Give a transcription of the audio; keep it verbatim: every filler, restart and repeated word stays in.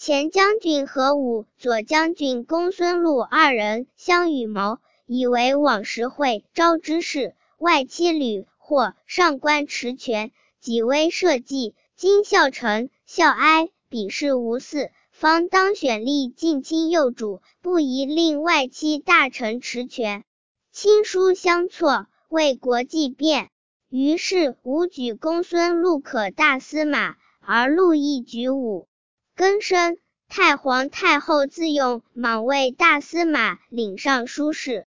前将军何武、左将军公孙禄二人相与谋，以为往时会招之事，外戚吕或上官持权，己威社稷。今孝成、孝哀比事无嗣，方当选立近亲幼主，不宜令外戚大臣持权。亲疏相错，为国计变。于是武举公孙禄可大司马，而禄亦举武。庚申，太皇太后自用莽为大司马，领尚书事。